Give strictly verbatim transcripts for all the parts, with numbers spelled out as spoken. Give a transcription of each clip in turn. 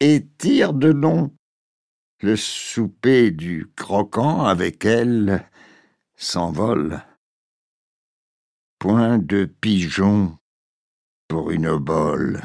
et tire de long. Le souper du croquant avec elle s'envole. Point de pigeon pour une obole.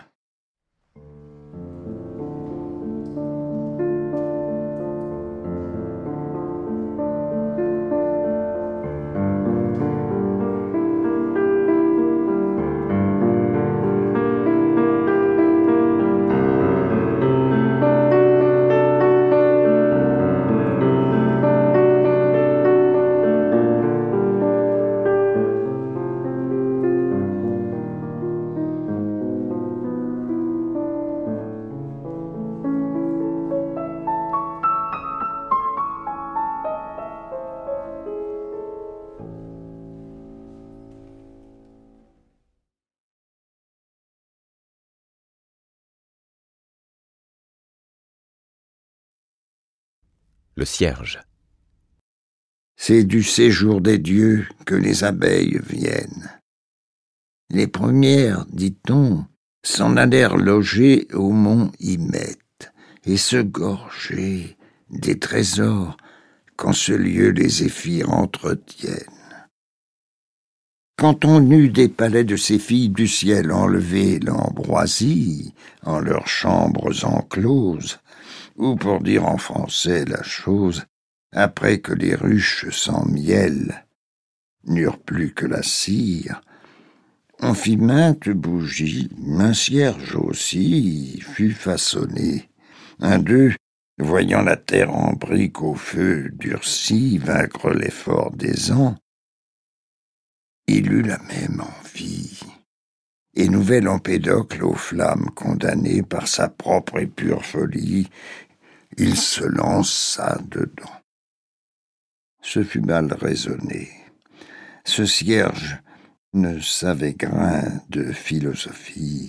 Le cierge. C'est du séjour des dieux que les abeilles viennent. Les premières, dit-on, s'en allèrent loger au mont Hymette et se gorger des trésors qu'en ce lieu les zéphyrs entretiennent. Quand on eut des palais de ces filles du ciel enlevé l'ambroisie en leurs chambres encloses, ou pour dire en français la chose, après que les ruches sans miel n'eurent plus que la cire, on fit maintes bougies, un cierge aussi fut façonné. Un d'eux, voyant la terre en brique au feu durci vaincre l'effort des ans, il eut la même envie. Et nouvel Empédocle aux flammes condamné par sa propre et pure folie, il se lança dedans. Ce fut mal raisonné. Ce cierge ne savait grain de philosophie.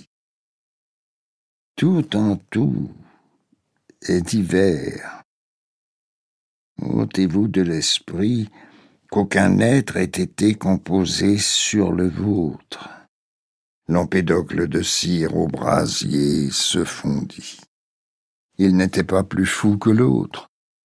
Tout en tout est divers. Ôtez-vous de l'esprit qu'aucun être ait été composé sur le vôtre. L'Empédocle de cire au brasier se fondit. Il n'était pas plus fou que l'autre.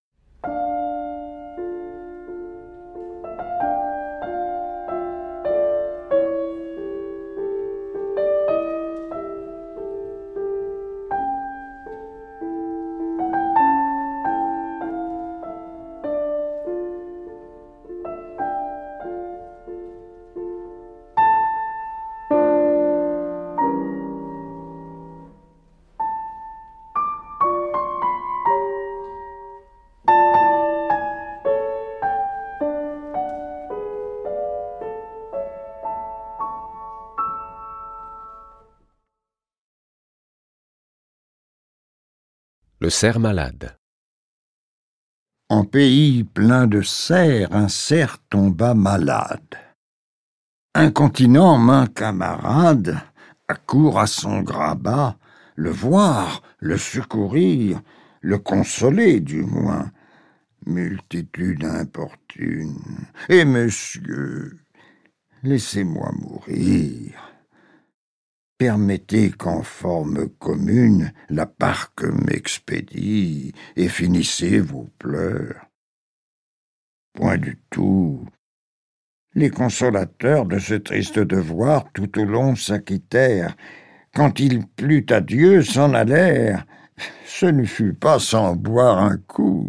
Le cerf malade. En pays plein de cerfs, un cerf tomba malade. Incontinent, main camarade accourt à son grabat, le voir, le secourir, le consoler du moins. Multitude importune. Et monsieur, laissez-moi mourir. Permettez qu'en forme commune la parque m'expédie et finissez vos pleurs. Point du tout. Les consolateurs de ce triste devoir tout au long s'acquittèrent. Quand il plut à Dieu, s'en allèrent. Ce ne fut pas sans boire un coup,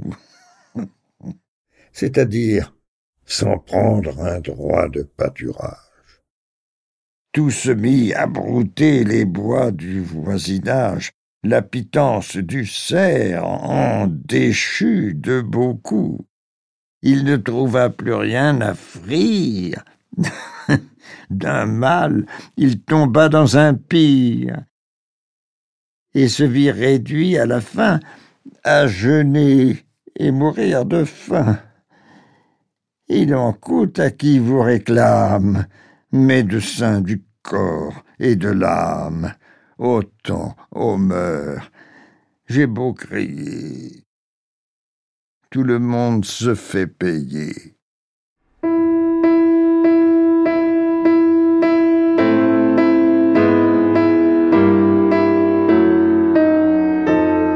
c'est-à-dire sans prendre un droit de pâturage. Tout se mit à brouter les bois du voisinage. La pitance du cerf en déchut de beaucoup. Il ne trouva plus rien à frire. D'un mal, il tomba dans un pire, et se vit réduit à la fin à jeûner et mourir de faim. Il en coûte à qui vous réclame, médecin du corps et de l'âme, autant aux mœurs. J'ai beau crier, tout le monde se fait payer.